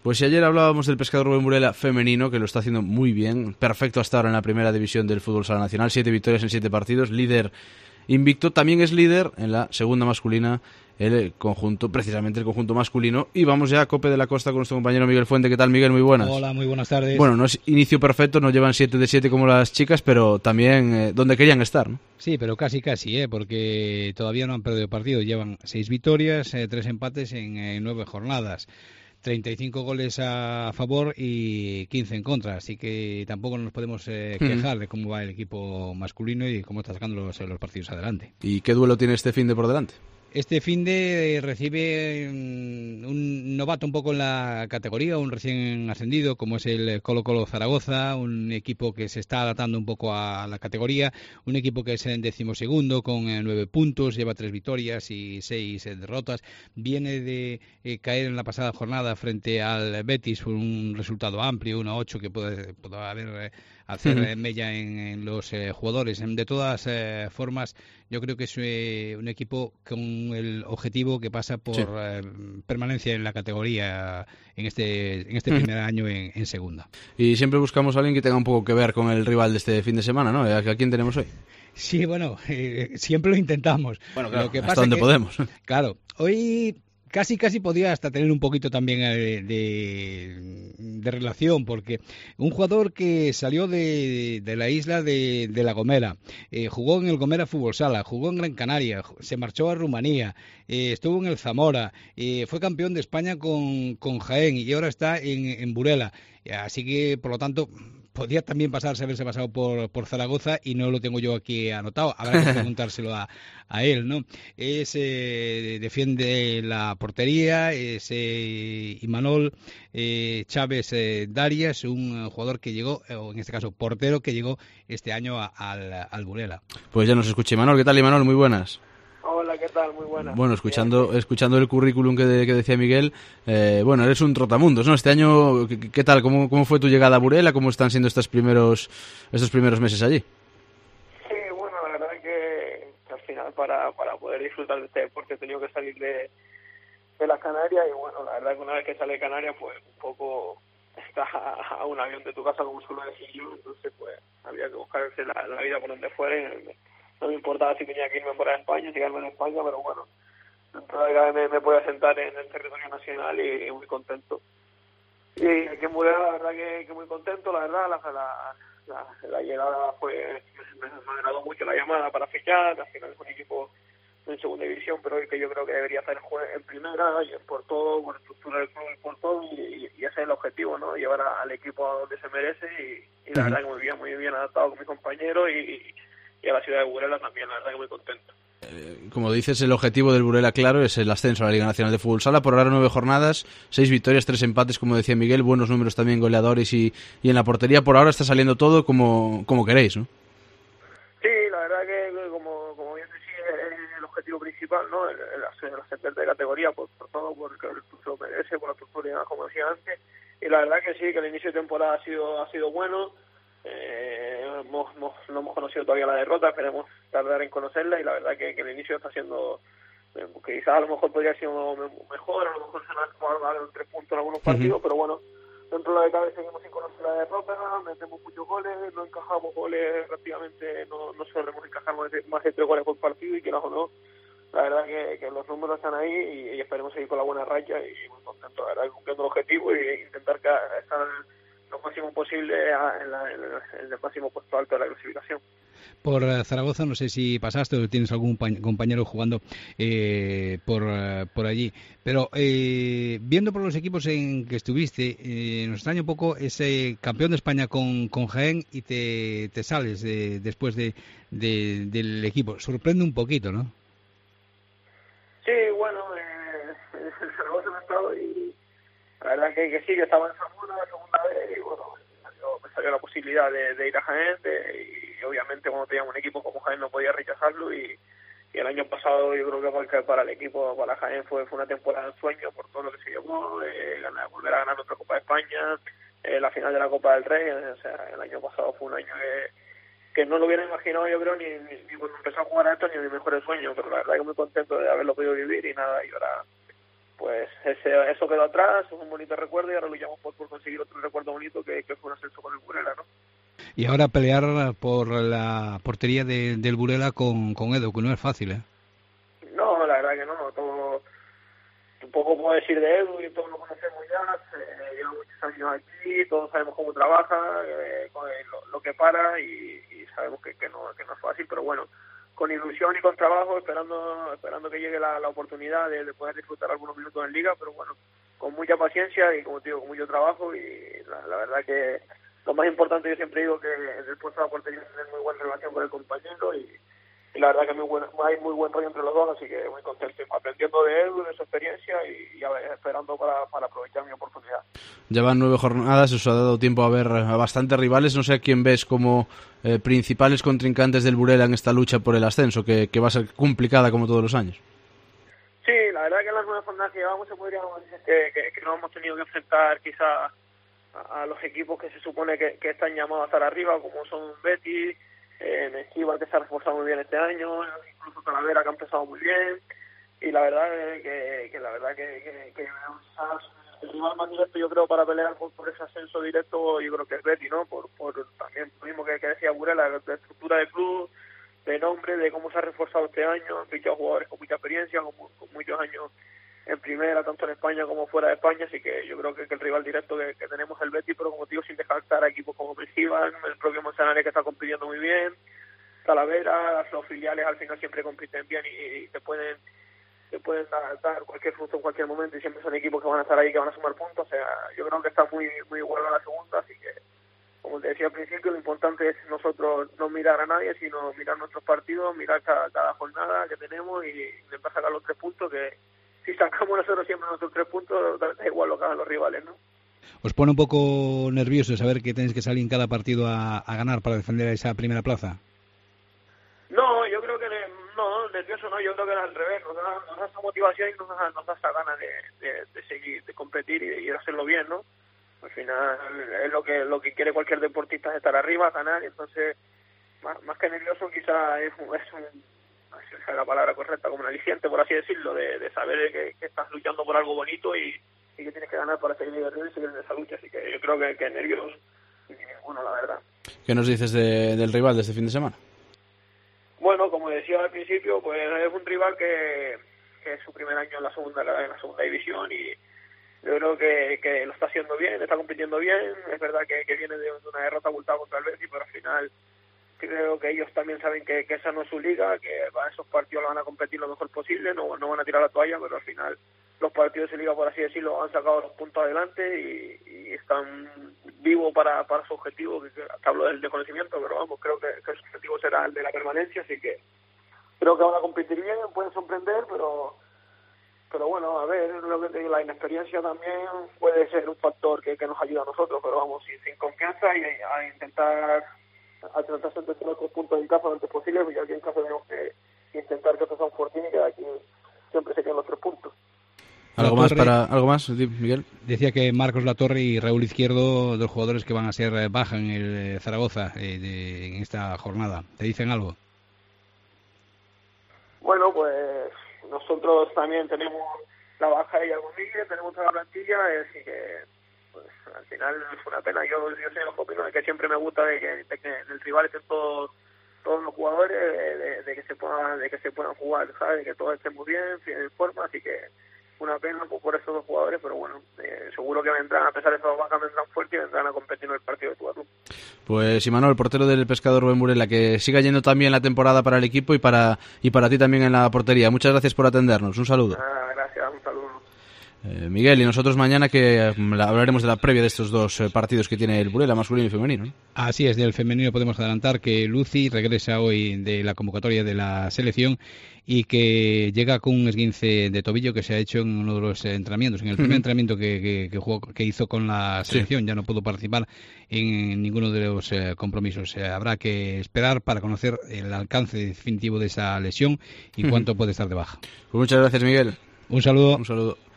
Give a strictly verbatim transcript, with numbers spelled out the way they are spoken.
Pues si ayer hablábamos del Pescador Rubén Burela femenino, que lo está haciendo muy bien, perfecto hasta ahora en la primera división del fútbol sala nacional, siete victorias en siete partidos, líder invicto, también es líder en la segunda masculina, el conjunto, precisamente el conjunto masculino, y vamos ya a Cope de la Costa con nuestro compañero Miguel Fuente. ¿Qué tal, Miguel? Muy buenas. Hola, muy buenas tardes. Bueno, no es inicio perfecto, no llevan siete de siete como las chicas, pero también eh, donde querían estar, ¿no? Sí, pero casi casi, ¿eh? Porque todavía no han perdido partido, llevan seis victorias, eh, tres empates en eh, nueve jornadas. treinta y cinco goles a favor y quince en contra, así que tampoco nos podemos eh, quejar de cómo va el equipo masculino y cómo está sacando los, los partidos adelante. ¿Y qué duelo tiene este fin de por delante? Este finde recibe un novato un poco en la categoría, un recién ascendido como es el Colo Colo Zaragoza, un equipo que se está adaptando un poco a la categoría, un equipo que es en decimosegundo con nueve puntos, lleva tres victorias y seis derrotas, viene de eh, caer en la pasada jornada frente al Betis por un resultado amplio, uno a ocho, que puede, puede haber eh, hacer uh-huh. mella en, en los eh, jugadores. De todas eh, formas, yo creo que es eh, un equipo con el objetivo que pasa por sí. eh, permanencia en la categoría en este en este uh-huh. primer año en, en segunda. Y siempre buscamos a alguien que tenga un poco que ver con el rival de este fin de semana, ¿no? ¿A quién tenemos hoy? Sí, bueno, eh, siempre lo intentamos. Bueno, claro, lo que hasta pasa donde que, podemos. Claro, hoy casi casi podía hasta tener un poquito también de, de, de relación, porque un jugador que salió de, de la isla de, de La Gomera, eh, jugó en el Gomera Fútbol Sala, jugó en Gran Canaria, se marchó a Rumanía, eh, estuvo en el Zamora, eh, fue campeón de España con, con Jaén y ahora está en, en Burela. Así que, por lo tanto, podía también pasarse, haberse pasado por, por Zaragoza y no lo tengo yo aquí anotado. Habrá que preguntárselo a, a él, ¿no? Es, eh, defiende la portería, es eh, Imanol eh, Chávez eh, Darias, un jugador que llegó, o en este caso portero, que llegó este año a, al, al Burela. Pues ya nos escucha Imanol. ¿Qué tal, Imanol? Muy buenas. Hola, ¿qué tal? Muy buenas. Bueno, escuchando bien, escuchando el currículum que, de, que decía Miguel, eh, bueno, eres un trotamundos, ¿no? Este año, ¿qué, qué tal? ¿Cómo, ¿Cómo fue tu llegada a Burela? ¿Cómo están siendo estos primeros estos primeros meses allí? Sí, bueno, la verdad es que, que al final para, para poder disfrutar de este deporte he tenido que salir de, de las Canarias y bueno, la verdad que una vez que sale de Canarias, pues un poco estás a, a un avión de tu casa, como suelo decir yo, entonces pues había que buscarse la, la vida por donde fuera y no me importaba si tenía que irme fuera de España, si quedarme en España, pero bueno, dentro de cada me, me podía sentar en el territorio nacional y, y muy contento. Y aquí en Burela, la verdad que, que muy contento, la verdad, la, la, la, la llegada fue, me, me agradó mucho la llamada para fichar, al final es un equipo en segunda división, pero que yo creo que debería estar en primera, y por todo, por estructura del club, por todo, y, y ese es el objetivo, ¿no? Llevar a, al equipo a donde se merece, y, y la verdad que muy bien, muy bien adaptado con mis compañeros, y y a la ciudad de Burela también, la verdad que muy contento. Eh, como dices, el objetivo del Burela, claro, es el ascenso a la Liga Nacional de Fútbol Sala. Por ahora nueve jornadas, seis victorias, tres empates, como decía Miguel, buenos números también goleadores y, y en la portería. Por ahora está saliendo todo como, como queréis, ¿no? Sí, la verdad que como, como bien decía, es el objetivo principal, ¿no? El, el, el ascender de categoría, por, por todo, porque el club se lo merece, por la estructura, como decía antes. Y la verdad que sí, que el inicio de temporada ha sido, ha sido bueno. Eh, hemos, hemos, no hemos conocido todavía la derrota, esperemos tardar en conocerla y la verdad que, que el inicio está siendo eh, que quizás a lo mejor podría ser mejor, a lo mejor se nos ha dado tres puntos en algunos partidos, uh-huh. pero bueno, dentro de la de cada vez seguimos sin conocer la derrota, metemos muchos goles, no encajamos goles, prácticamente no, no solemos encajar más de, más de tres goles por partido y quieras o no, la verdad que, que los números están ahí y, y esperemos seguir con la buena racha y muy contento, la verdad, cumpliendo el objetivo y intentar que estar lo máximo posible en, la, en, el, en el máximo puesto alto de la clasificación. Por Zaragoza, no sé si pasaste o tienes algún compañero jugando eh, por, por allí, pero eh, viendo por los equipos en que estuviste, eh, nos extraña un poco ese campeón de España con, con Jaén y te, te sales de, después de, de, del equipo. Sorprende un poquito, ¿no? Sí, bueno, eh, en Zaragoza me he estado y la verdad que, que sí, que estaba en Zamora la segunda vez y bueno, me salió, me salió la posibilidad de, de ir a Jaén de, y obviamente cuando teníamos un equipo como Jaén no podía rechazarlo y, y el año pasado yo creo que para, para el equipo, para Jaén fue, fue una temporada de sueño por todo lo que se llevó, eh, ganar, volver a ganar otra Copa de España, eh, la final de la Copa del Rey, o sea, el año pasado fue un año que, que no lo hubiera imaginado yo creo ni, ni, ni cuando empezó a jugar a esto ni en mi mejor sueño, pero la verdad que muy contento de haberlo podido vivir y nada, y ahora pues ese, eso quedó atrás, es un bonito recuerdo y ahora luchamos por, por conseguir otro recuerdo bonito que, que fue un ascenso con el Burela, ¿no? Y ahora pelear por la portería de, del Burela con, con Edu, que no es fácil, ¿eh? No, la verdad que no, todo, un poco puedo decir de Edu y todos lo conocemos ya, eh, lleva muchos años aquí, todos sabemos cómo trabaja, eh, con el, lo, lo que para y, y sabemos que, que, no, que no es fácil, pero bueno, con ilusión y con trabajo, esperando esperando que llegue la, la oportunidad de, de poder disfrutar algunos minutos en Liga, pero bueno, con mucha paciencia y como te digo, con mucho trabajo y la, la verdad que lo más importante, yo siempre digo que en el puesto de la portería tener muy buena relación con el compañero y, y la verdad que muy buen, hay muy buen rollo entre los dos, así que muy contento, aprendiendo de él, de su experiencia y, y a ver, esperando para, para aprovechar mi oportunidad. Ya van nueve jornadas, os ha dado tiempo a ver a bastantes rivales, no sé a quién ves como eh, principales contrincantes del Burela en esta lucha por el ascenso, que, que va a ser complicada como todos los años. Sí, la verdad que en las nueve jornadas que llevamos se podría decir que, que, que no hemos tenido que enfrentar quizás a, a los equipos que se supone que, que están llamados a estar arriba, como son Betis, eh, Mestiba, que se ha reforzado muy bien este año, incluso Talavera, que ha empezado muy bien, y la verdad que, que la verdad que, que, que el rival más directo, yo creo, para pelear por, por ese ascenso directo, yo creo que es Betis, ¿no? Por, por también lo mismo que, que decía Burela, la estructura del club, de nombre, de cómo se ha reforzado este año, han fichado jugadores con mucha experiencia, con, con muchos años en primera, tanto en España como fuera de España, así que yo creo que, que el rival directo que, que tenemos es el Betis, pero como digo, sin descartar a equipos como Mesivan, el propio Manzanares que está compitiendo muy bien, Talavera, los filiales al final siempre compiten bien y, y te pueden te pueden dar, dar cualquier fruto en cualquier momento y siempre son equipos que van a estar ahí, que van a sumar puntos, o sea, yo creo que está muy muy igual a la segunda, así que como te decía al principio, lo importante es nosotros no mirar a nadie, sino mirar nuestros partidos, mirar cada, cada jornada que tenemos y intentar sacar los tres puntos, que si sacamos nosotros siempre nuestros tres puntos, da igual lo que hagan los rivales, ¿no? ¿Os pone un poco nervioso saber que tenéis que salir en cada partido a, a ganar para defender esa primera plaza? No, yo creo que no, nervioso no, yo creo que era al revés, nos da, nos da esa motivación y nos da, nos da esa gana de, de, de seguir, de competir y de, y de hacerlo bien, ¿no? Al final es lo que lo que quiere cualquier deportista, es estar arriba, ganar, y entonces más, más que nervioso quizá es, es un, esa es la palabra correcta, como un aliciente, por así decirlo, de, de saber que, que estás luchando por algo bonito y, y que tienes que ganar para seguir arriba y seguir en esa lucha, así que yo creo que, que nervios, bueno, la verdad. ¿Qué nos dices de, del rival de este fin de semana? Bueno, como decía al principio, pues es un rival que, que es su primer año en la segunda en la segunda división y yo creo que, que lo está haciendo bien, está compitiendo bien, es verdad que, que viene de una derrota abultada contra el Betis, pero al final creo que ellos también saben que, que esa no es su liga, que a esos partidos lo van a competir lo mejor posible, no, no van a tirar la toalla, pero al final los partidos de liga, por así decirlo, han sacado los puntos adelante y, y están vivos para, para su objetivo, que, que hablo del desconocimiento, pero vamos, creo que, que su objetivo será el de la permanencia, así que creo que van a competir bien, pueden sorprender, pero pero bueno, a ver, lo que te digo, la inexperiencia también puede ser un factor que, que nos ayuda a nosotros, pero vamos, sin, sin confianza y a intentar a tratar de tener otros puntos en casa lo antes posible, porque aquí en casa tenemos que intentar que San Fortín y que aquí siempre se queden los tres puntos. ¿Algo más para algo más, Miguel? Decía que Marcos Latorre y Raúl Izquierdo, dos jugadores que van a ser baja en el Zaragoza eh, de, en esta jornada. ¿Te dicen algo? Bueno, pues nosotros también tenemos la baja y algo Miguel, tenemos toda la plantilla, así que pues al final fue una pena. Yo, yo soy los opino de que siempre me gusta de que, de que el rival estén todos todos los jugadores, de, de, de que se puedan de que se puedan jugar, ¿sabes? De que todos estén muy bien, en forma, así que una pena por, por esos dos jugadores, pero bueno, eh, seguro que vendrán, a pesar de esas bajas, vendrán fuertes y vendrán a competir en el partido de tu club. Pues Imanol, portero del Pescador Rubén Burela, que siga yendo también la temporada para el equipo y para y para ti también en la portería. Muchas gracias por atendernos, un saludo. Ah, gracias, un saludo. Eh, Miguel, y nosotros mañana que eh, hablaremos de la previa de estos dos eh, partidos que tiene el Burela, masculino y femenino, ¿no? Así es, del femenino podemos adelantar que Lucy regresa hoy de la convocatoria de la selección y que llega con un esguince de tobillo que se ha hecho en uno de los entrenamientos, en el primer uh-huh. entrenamiento que, que, que, jugó, que hizo con la selección. Sí. Ya no pudo participar en ninguno de los eh, compromisos. Eh, habrá que esperar para conocer el alcance definitivo de esa lesión y uh-huh. cuánto puede estar de baja. Pues muchas gracias, Miguel. Un saludo. Un saludo.